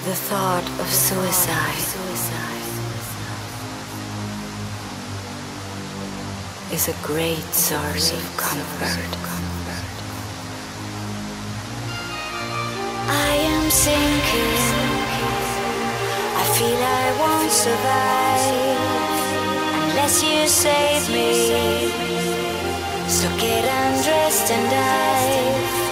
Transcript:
The thought of suicide is a great source of comfort. I am sinking, I feel I won't survive unless you save me. So get undressed and dive